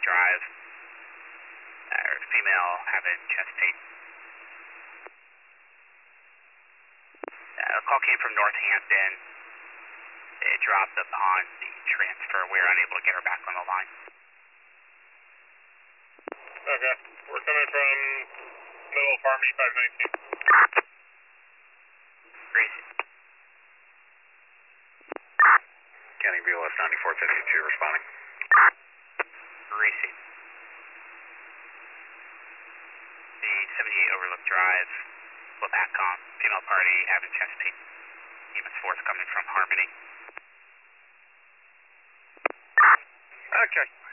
Drive. Female having chest pain. A call came from Northampton. It dropped upon the transfer. We were unable to get her back on the line. Okay. We're coming from middle of Harmony 519. Gracie. County BLS 9452 responding. Gracie. The 78 Overlook Drive, Lapacom, female party having chest pain. EMS 4 is coming from Harmony. Okay.